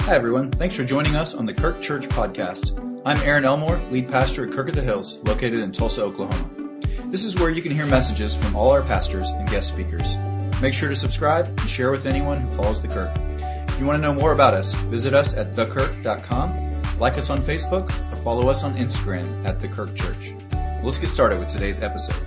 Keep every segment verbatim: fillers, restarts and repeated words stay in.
Hi everyone, thanks for joining us on the Kirk Church Podcast. I'm Aaron Elmore, lead pastor at Kirk at the Hills, located in Tulsa, Oklahoma. This is where you can hear messages from all our pastors and guest speakers. Make sure to subscribe and share with anyone who follows the Kirk. If you want to know more about us, visit us at the kirk dot com, like us on Facebook, or follow us on Instagram at The Kirk Church. Let's get started with today's episode.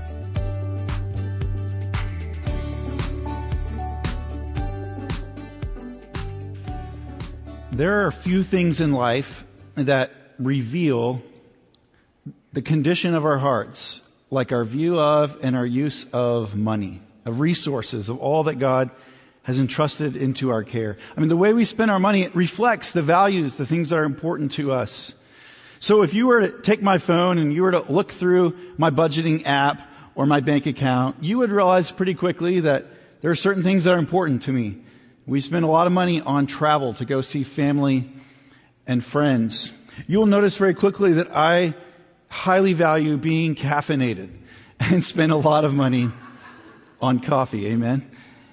There are a few things in life that reveal the condition of our hearts, like our view of and our use of money, of resources, of all that God has entrusted into our care. I mean, the way we spend our money, it reflects the values, the things that are important to us. So if you were to take my phone and you were to look through my budgeting app or my bank account, you would realize pretty quickly that there are certain things that are important to me. We spend a lot of money on travel to go see family and friends. You'll notice very quickly that I highly value being caffeinated and spend a lot of money on coffee. Amen.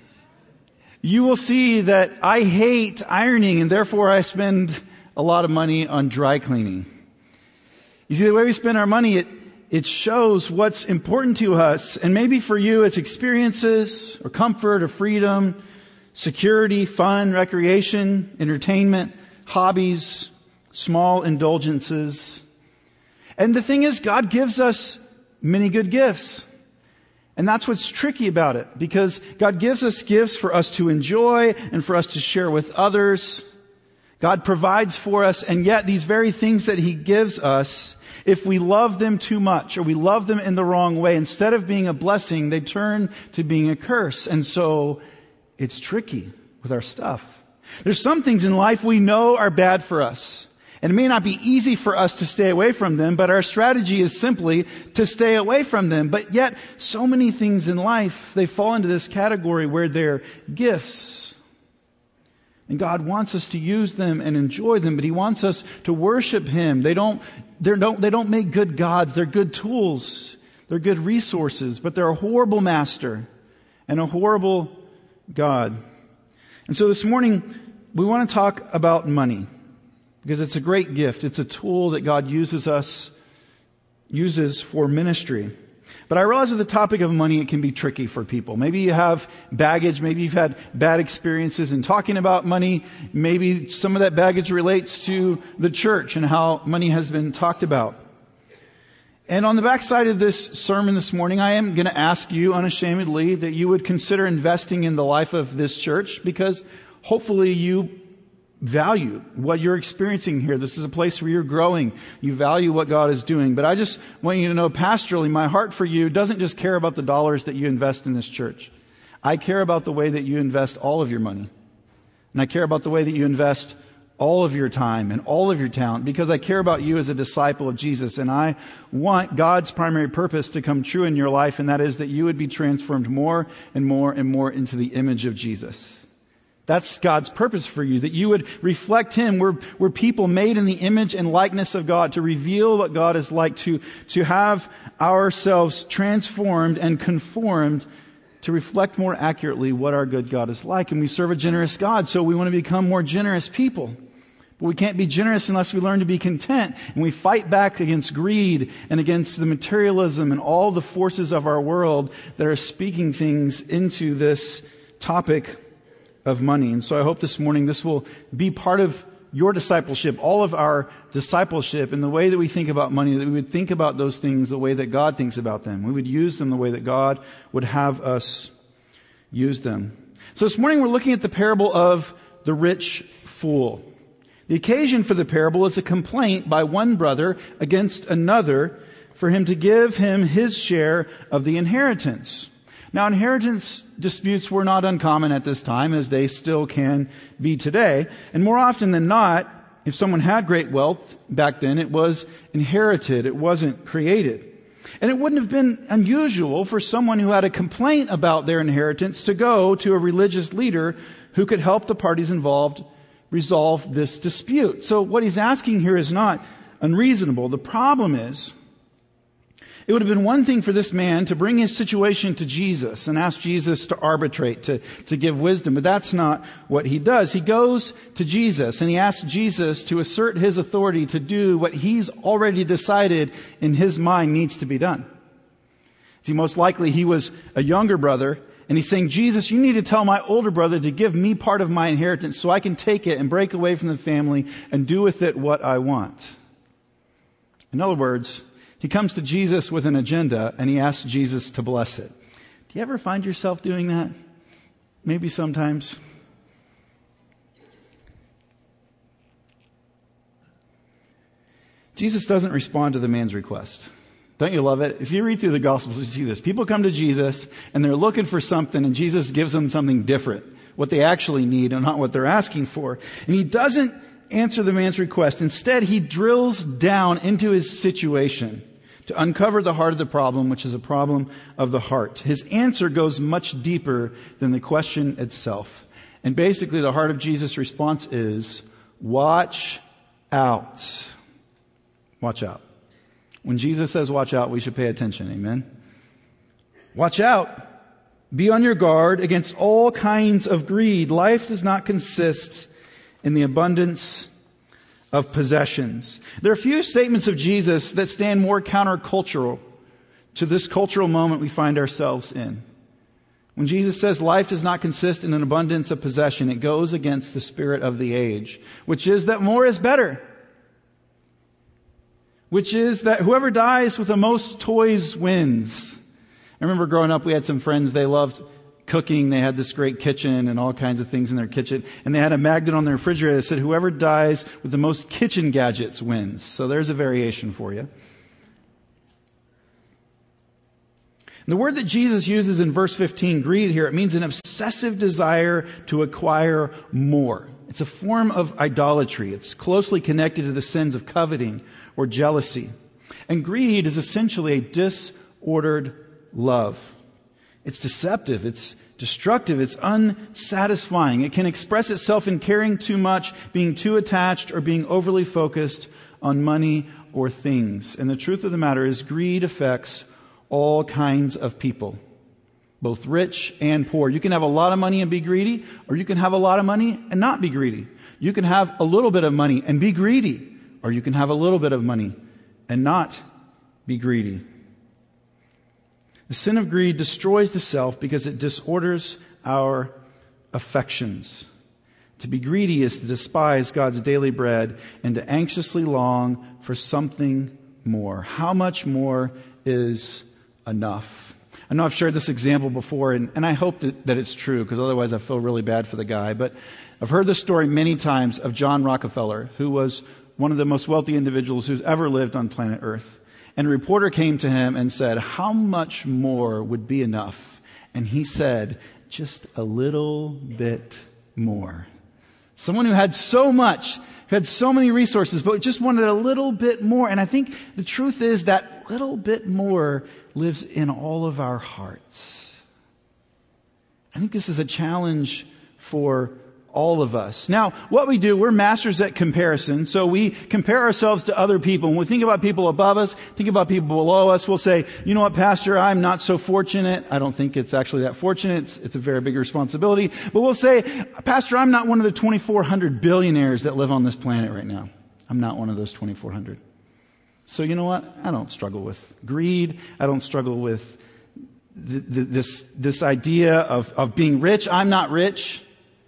You will see that I hate ironing and therefore I spend a lot of money on dry cleaning. You see, the way we spend our money, it, it shows what's important to us. And maybe for you, it's experiences or comfort or freedom, security, fun, recreation, entertainment, hobbies, small indulgences. And the thing is, God gives us many good gifts. And that's what's tricky about it, because God gives us gifts for us to enjoy and for us to share with others. God provides for us, and yet these very things that He gives us, if we love them too much or we love them in the wrong way, instead of being a blessing, they turn to being a curse. And so it's tricky with our stuff. There's some things in life we know are bad for us. And it may not be easy for us to stay away from them, but our strategy is simply to stay away from them. But yet, so many things in life, they fall into this category where they're gifts. And God wants us to use them and enjoy them, but He wants us to worship Him. They don't, they don't, they don't make good gods. They're good tools. They're good resources, but they're a horrible master and a horrible God. And so this morning, we want to talk about money, because it's a great gift. It's a tool that God uses us, uses for ministry. But I realize with the topic of money, it can be tricky for people. Maybe you have baggage. Maybe you've had bad experiences in talking about money. Maybe some of that baggage relates to the church and how money has been talked about. And on the backside of this sermon this morning, I am going to ask you unashamedly that you would consider investing in the life of this church, because hopefully you value what you're experiencing here. This is a place where you're growing. You value what God is doing. But I just want you to know, pastorally, my heart for you doesn't just care about the dollars that you invest in this church. I care about the way that you invest all of your money. And I care about the way that you invest all of your time and all of your talent, because I care about you as a disciple of Jesus. And I want God's primary purpose to come true in your life, and that is that you would be transformed more and more and more into the image of Jesus. That's God's purpose for you, that you would reflect Him. We're, we're people made in the image and likeness of God, to reveal what God is like, to, to have ourselves transformed and conformed to reflect more accurately what our good God is like. And we serve a generous God, so we want to become more generous people. But we can't be generous unless we learn to be content. And we fight back against greed and against the materialism and all the forces of our world that are speaking things into this topic of money. And so I hope this morning this will be part of your discipleship, all of our discipleship, in the way that we think about money, that we would think about those things the way that God thinks about them. We would use them the way that God would have us use them. So this morning we're looking at the parable of the rich fool. The occasion for the parable is a complaint by one brother against another for him to give him his share of the inheritance. Now, inheritance disputes were not uncommon at this time, as they still can be today. And more often than not, if someone had great wealth back then, it was inherited. It wasn't created. And it wouldn't have been unusual for someone who had a complaint about their inheritance to go to a religious leader who could help the parties involved resolve this dispute. So what he's asking here is not unreasonable. The problem is, It would have been one thing for this man to bring his situation to Jesus and ask Jesus to arbitrate, to, to give wisdom, but that's not what he does. He goes to Jesus and he asks Jesus to assert his authority to do what he's already decided in his mind needs to be done. See, most likely he was a younger brother, and he's saying, Jesus, you need to tell my older brother to give me part of my inheritance so I can take it and break away from the family and do with it what I want. In other words, he comes to Jesus with an agenda and he asks Jesus to bless it. Do you ever find yourself doing that? Maybe sometimes. Jesus doesn't respond to the man's request. Don't you love it? If you read through the Gospels, you see this. People come to Jesus and they're looking for something, and Jesus gives them something different, what they actually need and not what they're asking for. And he doesn't answer the man's request. Instead, he drills down into his situation to uncover the heart of the problem, which is a problem of the heart. His answer goes much deeper than the question itself. And basically, the heart of Jesus' response is, watch out. Watch out. When Jesus says watch out, we should pay attention. Amen? Watch out. Be on your guard against all kinds of greed. Life does not consist in the abundance of possessions. There are a few statements of Jesus that stand more countercultural to this cultural moment we find ourselves in. When Jesus says life does not consist in an abundance of possession, it goes against the spirit of the age, which is that more is better. Which is that whoever dies with the most toys wins. I remember growing up, we had some friends, they loved cooking. They had this great kitchen and all kinds of things in their kitchen. And they had a magnet on their refrigerator that said, whoever dies with the most kitchen gadgets wins. So there's a variation for you. And the word that Jesus uses in verse fifteen, greed here, it means an obsessive desire to acquire more. It's a form of idolatry. It's closely connected to the sins of coveting or jealousy. And greed is essentially a disordered love. It's deceptive. It's destructive. It's unsatisfying. It can express itself in caring too much, being too attached, or being overly focused on money or things. And the truth of the matter is, greed affects all kinds of people, both rich and poor. You can have a lot of money and be greedy, or you can have a lot of money and not be greedy. You can have a little bit of money and be greedy, or you can have a little bit of money and not be greedy. The sin of greed destroys the self because it disorders our affections. To be greedy is to despise God's daily bread and to anxiously long for something more. How much more is enough? I know I've shared this example before, and, and I hope that, that it's true, because otherwise I feel really bad for the guy. But I've heard this story many times of John Rockefeller, who was one of the most wealthy individuals who's ever lived on planet Earth. And a reporter came to him and said, how much more would be enough? And he said, just a little bit more. Someone who had so much, who had so many resources, but just wanted a little bit more. And I think the truth is that little bit more lives in all of our hearts. I think this is a challenge for all of us. Now, what we do, we're masters at comparison. So we compare ourselves to other people. When we think about people above us, think about people below us, we'll say, you know what, Pastor, I'm not so fortunate. I don't think it's actually that fortunate. It's, it's a very big responsibility. But we'll say, Pastor, I'm not one of the twenty-four hundred billionaires that live on this planet right now. I'm not one of those twenty-four hundred. So you know what? I don't struggle with greed. I don't struggle with th- th- this, this idea of, of being rich. I'm not rich.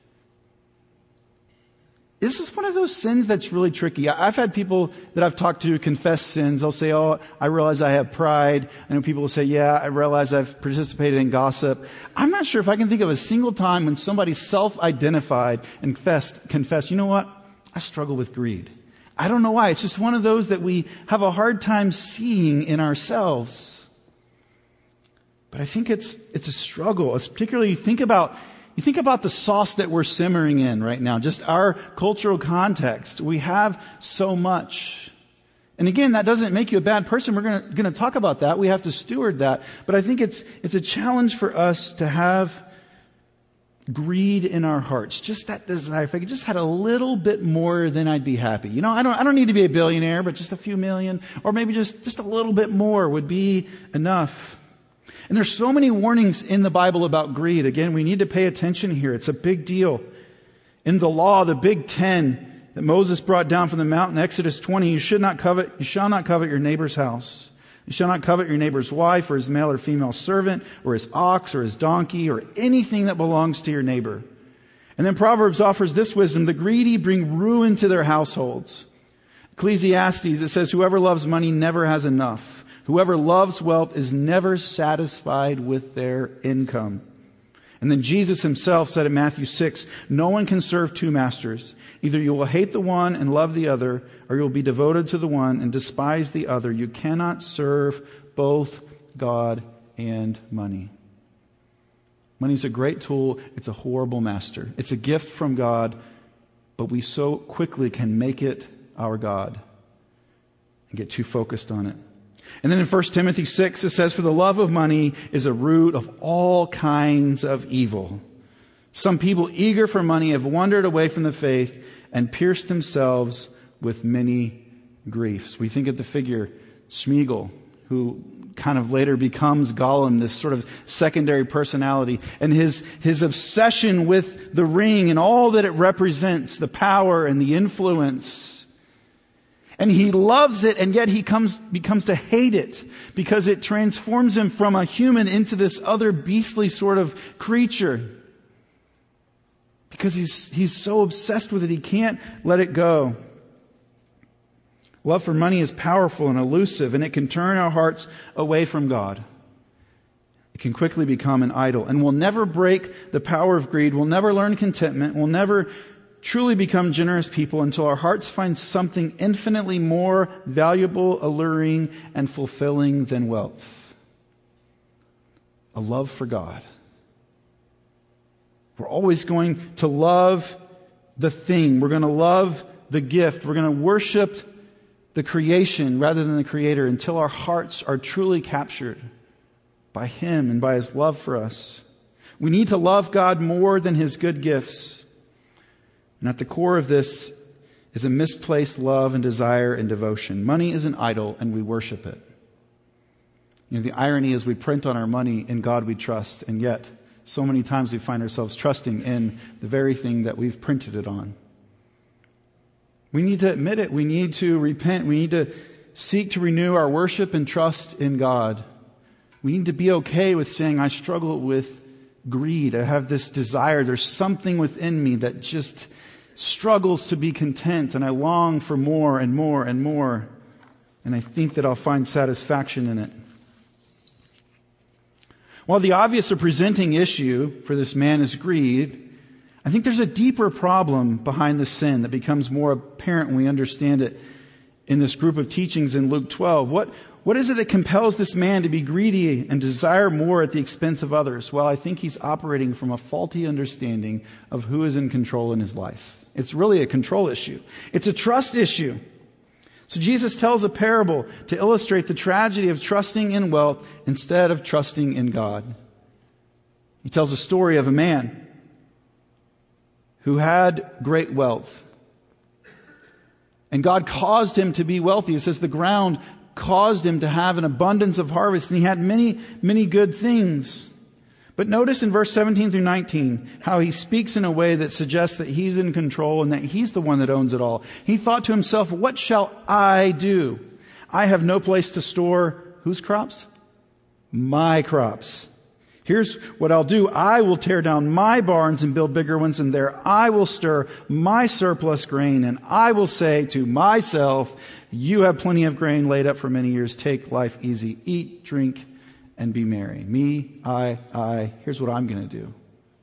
This is one of those sins that's really tricky. I've had people that I've talked to confess sins. They'll say, oh, I realize I have pride. I know people will say, yeah, I realize I've participated in gossip. I'm not sure if I can think of a single time when somebody self-identified and confessed, confessed, you know what? I struggle with greed. I don't know why. It's just one of those that we have a hard time seeing in ourselves. But I think it's it's a struggle. It's particularly, you think about You think about the sauce that we're simmering in right now, just our cultural context. We have so much. And again, that doesn't make you a bad person. We're going to, going to talk about that. We have to steward that. But I think it's, it's a challenge for us to have greed in our hearts, just that desire. If I could just had a little bit more, then I'd be happy. You know, I don't, I don't need to be a billionaire, but just a few million, or maybe just, just a little bit more would be enough. And there's so many warnings in the Bible about greed. Again, we need to pay attention here. It's a big deal. In the law, the Big Ten that Moses brought down from the mountain, Exodus twenty, you should not covet, you shall not covet your neighbor's house. You shall not covet your neighbor's wife, or his male or female servant, or his ox, or his donkey, or anything that belongs to your neighbor. And then Proverbs offers this wisdom: the greedy bring ruin to their households. Ecclesiastes, it says, whoever loves money never has enough. Whoever loves wealth is never satisfied with their income. And then Jesus himself said in Matthew six, no one can serve two masters. Either you will hate the one and love the other, or you will be devoted to the one and despise the other. You cannot serve both God and money. Money is a great tool. It's a horrible master. It's a gift from God, but we so quickly can make it our God and get too focused on it. And then in First Timothy six, it says, for the love of money is a root of all kinds of evil. Some people eager for money have wandered away from the faith and pierced themselves with many griefs. We think of the figure Smeagol, who kind of later becomes Gollum, this sort of secondary personality, and his, his obsession with the ring and all that it represents, the power and the influence. And he loves it, and yet he comes, becomes to hate it because it transforms him from a human into this other beastly sort of creature. Because he's, he's so obsessed with it, he can't let it go. Love for money is powerful and elusive, and it can turn our hearts away from God. It can quickly become an idol, and we'll never break the power of greed. We'll never learn contentment. We'll never truly become generous people until our hearts find something infinitely more valuable, alluring, and fulfilling than wealth. A love for God. We're always going to love the thing. We're going to love the gift. We're going to worship the creation rather than the Creator until our hearts are truly captured by Him and by His love for us. We need to love God more than His good gifts. And at the core of this is a misplaced love and desire and devotion. Money is an idol, and we worship it. You know, the irony is we print on our money, in God we trust, and yet so many times we find ourselves trusting in the very thing that we've printed it on. We need to admit it. We need to repent. We need to seek to renew our worship and trust in God. We need to be okay with saying, I struggle with greed. I have this desire. There's something within me that just struggles to be content, and I long for more and more and more, and I think that I'll find satisfaction in it. While the obvious or presenting issue for this man is greed, I think there's a deeper problem behind the sin that becomes more apparent when we understand it in this group of teachings in Luke twelve. What, what is it that compels this man to be greedy and desire more at the expense of others? Well, I think he's operating from a faulty understanding of who is in control in his life. It's really a control issue. It's a trust issue. So Jesus tells a parable to illustrate the tragedy of trusting in wealth instead of trusting in God. He tells a story of a man who had great wealth. And God caused him to be wealthy. It says the ground caused him to have an abundance of harvest, and he had many, many good things. But notice in verse seventeen through nineteen how he speaks in a way that suggests that he's in control and that he's the one that owns it all. He thought to himself, what shall I do? I have no place to store whose crops? My crops. Here's what I'll do. I will tear down my barns and build bigger ones, and there I will stir my surplus grain, and I will say to myself, you have plenty of grain laid up for many years. Take life easy. Eat, drink, and be merry. Me, I, I. Here's what I'm going to do.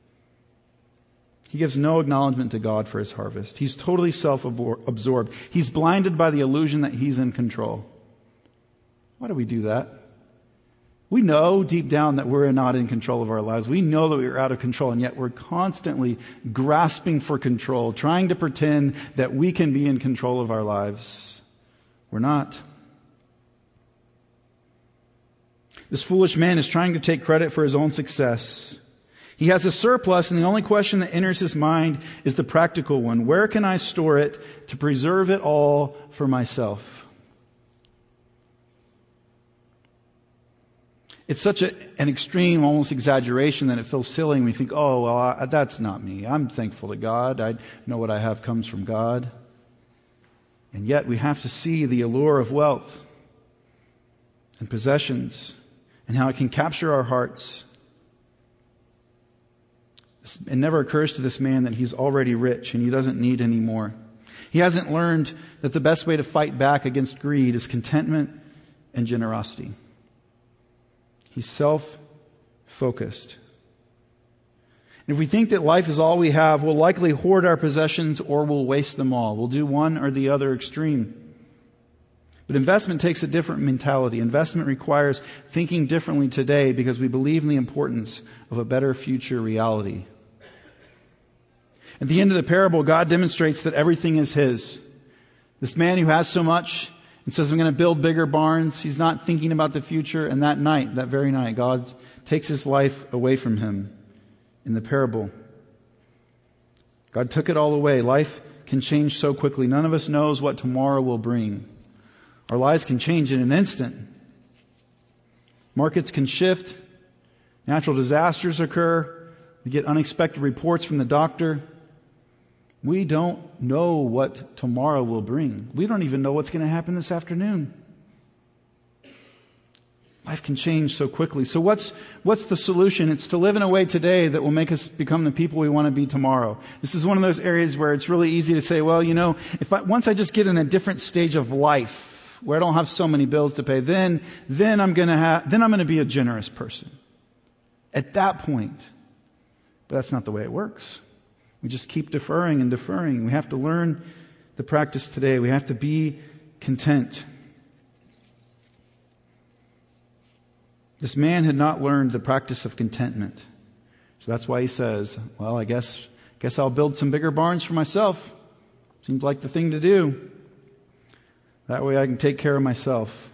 He gives no acknowledgement to God for his harvest. He's totally self-absorbed. He's blinded by the illusion that he's in control. Why do we do that? We know deep down that we're not in control of our lives. We know that we're out of control, and yet we're constantly grasping for control, trying to pretend that we can be in control of our lives. We're not. This foolish man is trying to take credit for his own success. He has a surplus, and the only question that enters his mind is the practical one. Where can I store it to preserve it all for myself? It's such a, an extreme, almost exaggeration that it feels silly, and we think, oh, well, I, that's not me. I'm thankful to God. I know what I have comes from God. And yet we have to see the allure of wealth and possessions and how it can capture our hearts. It never occurs to this man that he's already rich and he doesn't need any more. He hasn't learned that the best way to fight back against greed is contentment and generosity. He's self-focused. And if we think that life is all we have, we'll likely hoard our possessions or we'll waste them all. We'll do one or the other extreme. But investment takes a different mentality. Investment requires thinking differently today because we believe in the importance of a better future reality. At the end of the parable, God demonstrates that everything is His. This man who has so much and says, I'm going to build bigger barns, he's not thinking about the future. And that night, that very night, God takes his life away from him. In the parable, God took it all away. Life can change so quickly. None of us knows what tomorrow will bring. Our lives can change in an instant. Markets can shift. Natural disasters occur. We get unexpected reports from the doctor. We don't know what tomorrow will bring. We don't even know what's going to happen this afternoon. Life can change so quickly. So what's what's the solution? It's to live in a way today that will make us become the people we want to be tomorrow. This is one of those areas where it's really easy to say, well, you know, if I, once I just get in a different stage of life where I don't have so many bills to pay, then then I'm going to have then I'm going to be a generous person. At that point. But that's not the way it works. We just keep deferring and deferring. We have to learn the practice today. We have to be content. This man had not learned the practice of contentment. So that's why he says, well, I guess, guess I'll build some bigger barns for myself. Seems like the thing to do. That way I can take care of myself.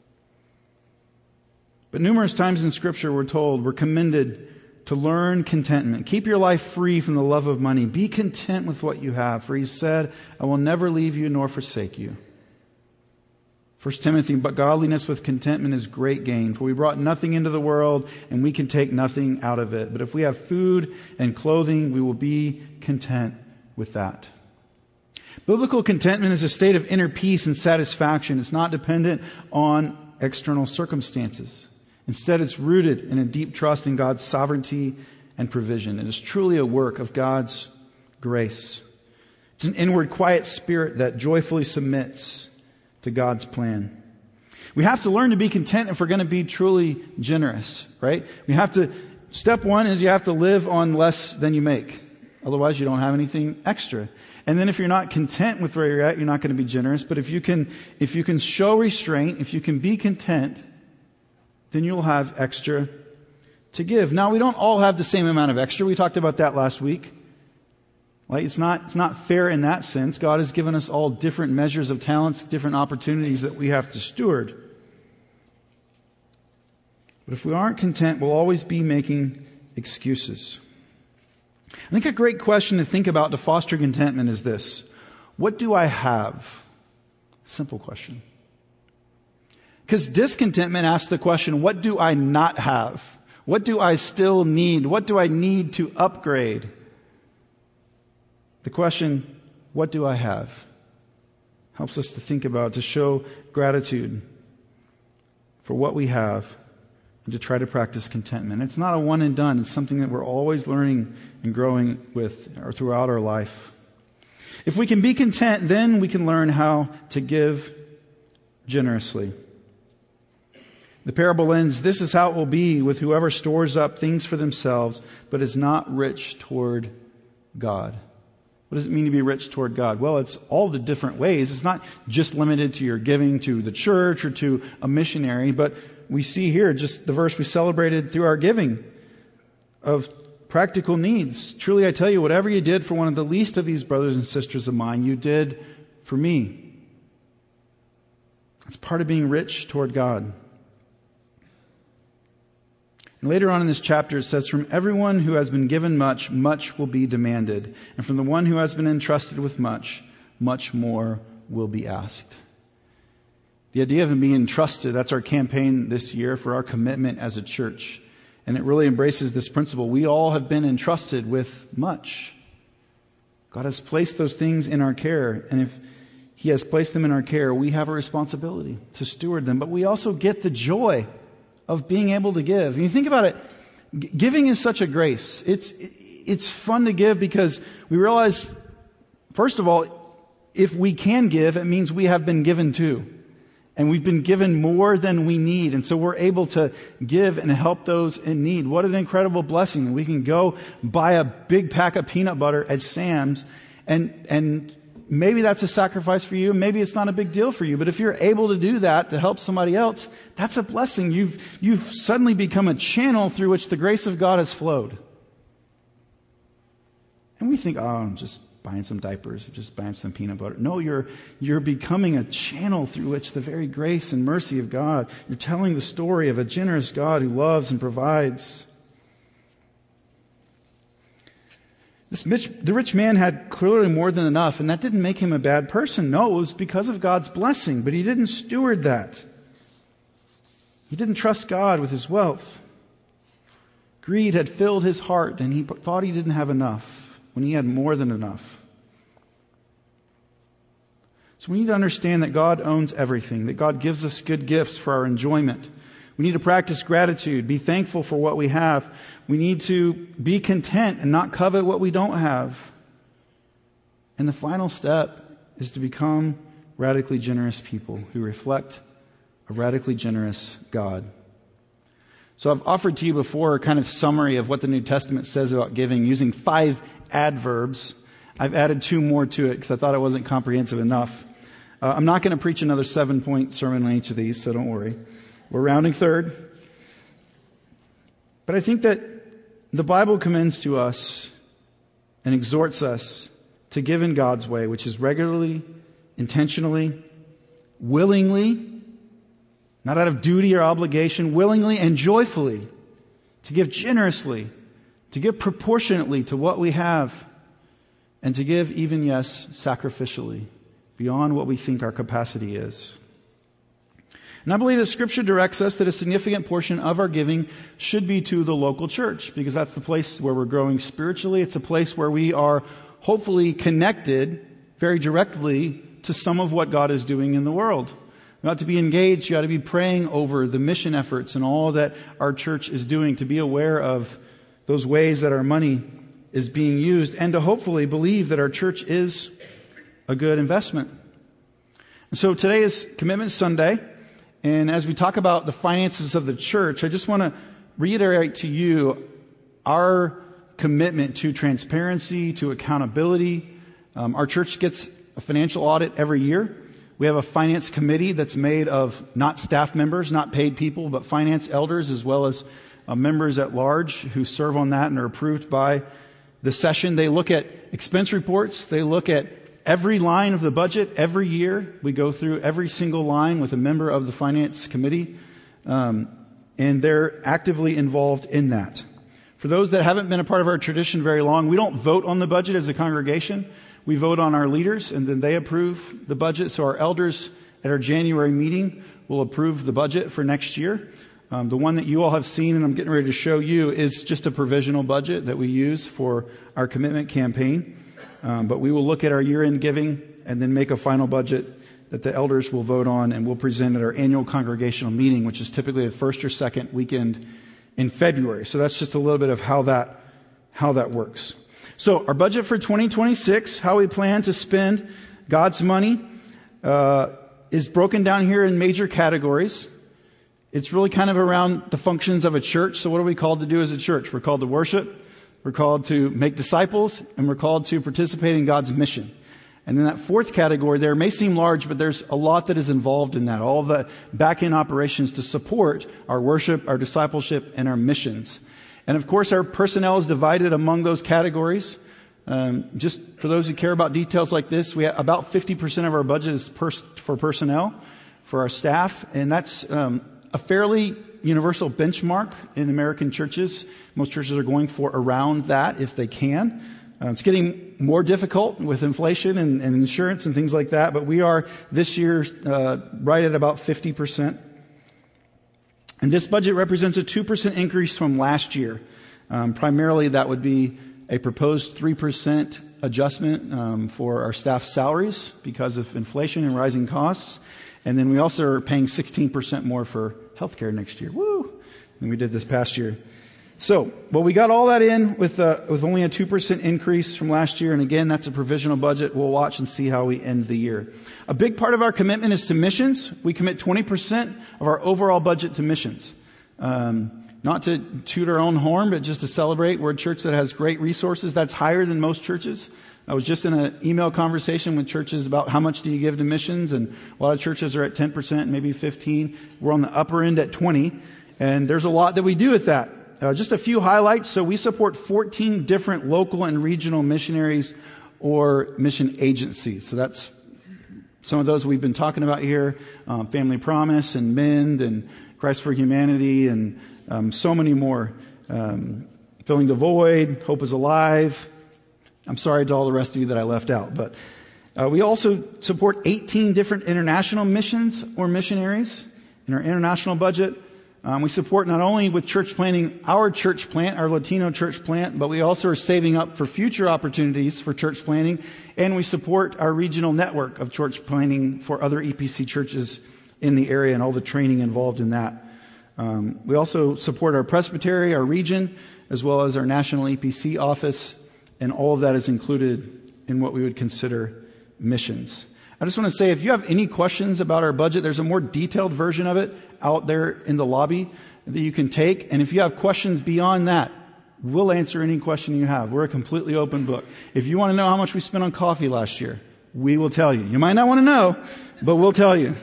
But numerous times in Scripture we're told, we're commended to learn contentment. Keep your life free from the love of money. Be content with what you have. For he said, I will never leave you nor forsake you. First Timothy, but godliness with contentment is great gain. For we brought nothing into the world, and we can take nothing out of it. But if we have food and clothing, we will be content with that. Biblical contentment is a state of inner peace and satisfaction. It's not dependent on external circumstances. Instead, it's rooted in a deep trust in God's sovereignty and provision. It is truly a work of God's grace. It's an inward, quiet spirit that joyfully submits to God's plan. We have to learn to be content if we're going to be truly generous, right? We have to, step one is you have to live on less than you make. Otherwise, you don't have anything extra. And then if you're not content with where you're at, you're not going to be generous. But if you can, if you can show restraint, if you can be content, then you'll have extra to give. Now, we don't all have the same amount of extra. We talked about that last week. Right? It's not, it's not fair in that sense. God has given us all different measures of talents, different opportunities that we have to steward. But if we aren't content, we'll always be making excuses. I think a great question to think about to foster contentment is this. What do I have? Simple question. Because discontentment asks the question, what do I not have? What do I still need? What do I need to upgrade? The question, what do I have? Helps us to think about, to show gratitude for what we have and to try to practice contentment. It's not a one and done. It's something that we're always learning and growing with or throughout our life. If we can be content, then we can learn how to give generously. The parable ends, this is how it will be with whoever stores up things for themselves, but is not rich toward God. What does it mean to be rich toward God? Well, it's all the different ways. It's not just limited to your giving to the church or to a missionary, but we see here just the verse we celebrated through our giving of practical needs. Truly, I tell you, whatever you did for one of the least of these brothers and sisters of mine, you did for me. It's part of being rich toward God. And later on in this chapter, it says, from everyone who has been given much, much will be demanded. And from the one who has been entrusted with much, much more will be asked. The idea of being entrusted, that's our campaign this year for our commitment as a church. And it really embraces this principle. We all have been entrusted with much. God has placed those things in our care. And if He has placed them in our care, we have a responsibility to steward them. But we also get the joy of being able to give. And you think about it, g- giving is such a grace. It's, it's fun to give because we realize, first of all, if we can give, it means we have been given to. And we've been given more than we need. And so we're able to give and help those in need. What an incredible blessing that we can go buy a big pack of peanut butter at Sam's. And, and maybe that's a sacrifice for you. Maybe it's not a big deal for you. But if you're able to do that to help somebody else, that's a blessing. You've, you've suddenly become a channel through which the grace of God has flowed. And we think, oh, I'm just buying some diapers, just buying some peanut butter. No, you're you're becoming a channel through which the very grace and mercy of God, you're telling the story of a generous God who loves and provides. This rich, the rich man had clearly more than enough, and that didn't make him a bad person. No, it was because of God's blessing, but he didn't steward that. He didn't trust God with his wealth. Greed had filled his heart, and he thought he didn't have enough when he had more than enough. So we need to understand that God owns everything, that God gives us good gifts for our enjoyment. We need to practice gratitude, be thankful for what we have. We need to be content and not covet what we don't have. And the final step is to become radically generous people who reflect a radically generous God. So I've offered to you before a kind of summary of what the New Testament says about giving using five adverbs. I've added two more to it because I thought it wasn't comprehensive enough. Uh, I'm not going to preach another seven-point sermon on each of these, so don't worry. We're rounding third. But I think that the Bible commends to us and exhorts us to give in God's way, which is regularly, intentionally, willingly, not out of duty or obligation, willingly and joyfully, to give generously, to give proportionately to what we have, and to give even, yes, sacrificially, beyond what we think our capacity is. And I believe that Scripture directs us that a significant portion of our giving should be to the local church, because that's the place where we're growing spiritually. It's a place where we are hopefully connected very directly to some of what God is doing in the world. You ought to be engaged. You ought to be praying over the mission efforts and all that our church is doing, to be aware of those ways that our money is being used, and to hopefully believe that our church is a good investment. And so today is Commitment Sunday, and as we talk about the finances of the church, I just want to reiterate to you our commitment to transparency, to accountability. Um, our church gets a financial audit every year. We have a finance committee that's made of not staff members, not paid people, but finance elders, as well as uh, members at large who serve on that and are approved by the session. They look at expense reports. They look at every line of the budget every year. We go through every single line with a member of the finance committee, um, and they're actively involved in that. For those that haven't been a part of our tradition very long, we don't vote on the budget as a congregation. We vote on our leaders, and then they approve the budget. So our elders at our January meeting will approve the budget for next year. Um, the one that you all have seen, and I'm getting ready to show you, is just a provisional budget that we use for our commitment campaign. Um, but we will look at our year-end giving and then make a final budget that the elders will vote on, and we'll present at our annual congregational meeting, which is typically the first or second weekend in February. So that's just a little bit of how that how that works. So our budget for twenty twenty-six, how we plan to spend God's money, uh, is broken down here in major categories. It's really kind of around the functions of a church. So what are we called to do as a church? We're called to worship, we're called to make disciples, and we're called to participate in God's mission. And then that fourth category there may seem large, but there's a lot that is involved in that. All the back-end operations to support our worship, our discipleship, and our missions. And of course, our personnel is divided among those categories. Um, just for those who care about details like this, we have about fifty percent of our budget is pers- for personnel, for our staff. And that's um, a fairly universal benchmark in American churches. Most churches are going for around that if they can. Uh, it's getting more difficult with inflation and, and insurance and things like that, but we are this year uh, right at about fifty percent. And this budget represents a two percent increase from last year. Um, primarily, that would be a proposed three percent adjustment um, for our staff salaries because of inflation and rising costs. And then we also are paying sixteen percent more for healthcare next year. Woo! Than we did this past year. So, well, we got all that in with uh, with only a two percent increase from last year. And again, that's a provisional budget. We'll watch and see how we end the year. A big part of our commitment is to missions. We commit twenty percent of our overall budget to missions. Um, not to toot our own horn, but just to celebrate. We're a church that has great resources. That's higher than most churches. I was just in an email conversation with churches about how much do you give to missions, and a lot of churches are at ten percent, maybe fifteen. We're on the upper end at twenty, and there's a lot that we do with that. Uh, just a few highlights. So we support fourteen different local and regional missionaries or mission agencies. So that's some of those we've been talking about here. Um, Family Promise and Mend and Christ for Humanity and um, so many more. Um, Filling the Void, Hope is Alive. I'm sorry to all the rest of you that I left out. But uh, we also support eighteen different international missions or missionaries in our international budget. Um, we support not only with church planting our church plant, our Latino church plant, but we also are saving up for future opportunities for church planting, and we support our regional network of church planting for other E P C churches in the area and all the training involved in that. Um, we also support our presbytery, our region, as well as our national E P C office, and all of that is included in what we would consider missions. I just want to say, if you have any questions about our budget, there's a more detailed version of it out there in the lobby that you can take. And if you have questions beyond that, we'll answer any question you have. We're a completely open book. If you want to know how much we spent on coffee last year, we will tell you. You might not want to know, but we'll tell you.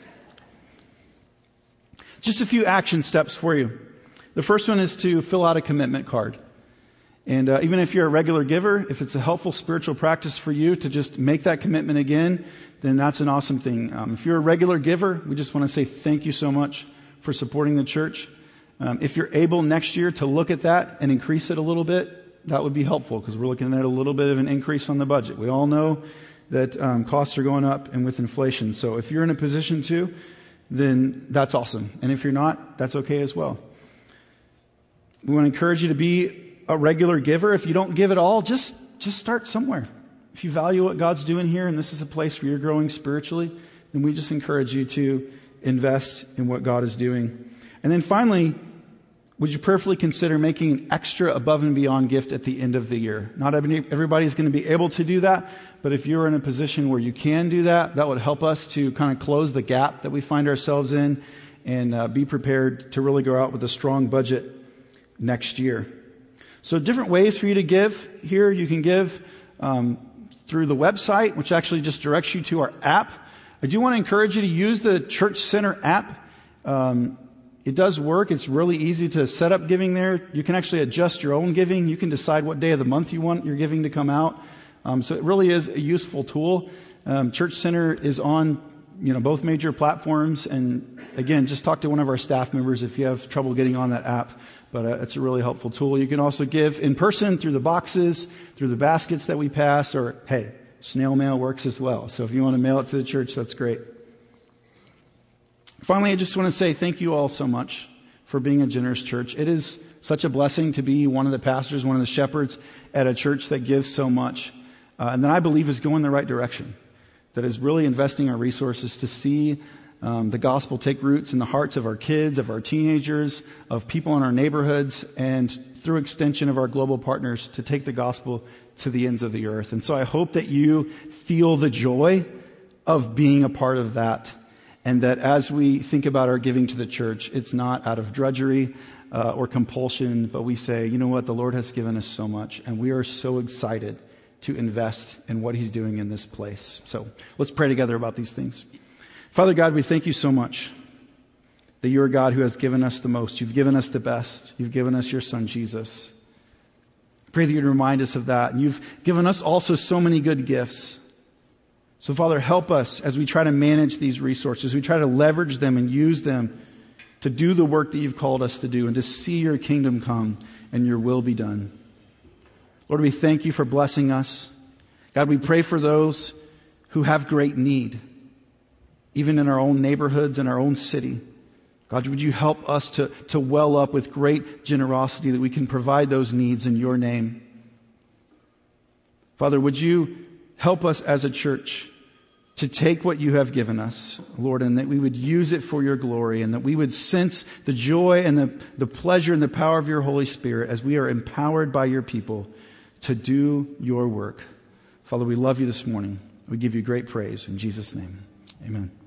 Just a few action steps for you. The first one is to fill out a commitment card. And uh, even if you're a regular giver, if it's a helpful spiritual practice for you to just make that commitment again, then that's an awesome thing. Um, if you're a regular giver, we just want to say thank you so much for supporting the church. Um, if you're able next year to look at that and increase it a little bit, that would be helpful because we're looking at a little bit of an increase on the budget. We all know that um, costs are going up and with inflation. So if you're in a position to, then that's awesome. And if you're not, that's okay as well. We want to encourage you to be a regular giver. If you don't give it all, just just start somewhere. If you value what God's doing here and this is a place where you're growing spiritually, then we just encourage you to invest in what God is doing. And then finally, would you prayerfully consider making an extra above and beyond gift at the end of the year? Not everybody's going to be able to do that, but if you're in a position where you can do that, that would help us to kind of close the gap that we find ourselves in and uh, be prepared to really go out with a strong budget next year. So different ways for you to give here. You can give um, through the website, which actually just directs you to our app. I do want to encourage you to use the Church Center app. Um, it does work. It's really easy to set up giving there. You can actually adjust your own giving. You can decide what day of the month you want your giving to come out. Um, so it really is a useful tool. Um, Church Center is on you know both major platforms. And again, just talk to one of our staff members if you have trouble getting on that app. But uh, it's a really helpful tool. You can also give in person through the boxes, through the baskets that we pass, or, hey, snail mail works as well. So if you want to mail it to the church, that's great. Finally, I just want to say thank you all so much for being a generous church. It is such a blessing to be one of the pastors, one of the shepherds at a church that gives so much, uh, and that I believe is going the right direction, that is really investing our resources to see Um, the gospel take roots in the hearts of our kids, of our teenagers, of people in our neighborhoods, and through extension of our global partners to take the gospel to the ends of the earth. And so I hope that you feel the joy of being a part of that, and that as we think about our giving to the church, it's not out of drudgery uh, or compulsion, but we say, you know what, the Lord has given us so much, and we are so excited to invest in what He's doing in this place. So let's pray together about these things. Father God, we thank you so much that you're a God who has given us the most. You've given us the best. You've given us your Son, Jesus. I pray that you'd remind us of that. And you've given us also so many good gifts. So, Father, help us as we try to manage these resources. We try to leverage them and use them to do the work that you've called us to do and to see your kingdom come and your will be done. Lord, we thank you for blessing us. God, we pray for those who have great need, even in our own neighborhoods and our own city. God, would you help us to, to well up with great generosity that we can provide those needs in your name. Father, would you help us as a church to take what you have given us, Lord, and that we would use it for your glory, and that we would sense the joy and the, the pleasure and the power of your Holy Spirit as we are empowered by your people to do your work. Father, we love you this morning. We give you great praise. In Jesus' name, amen.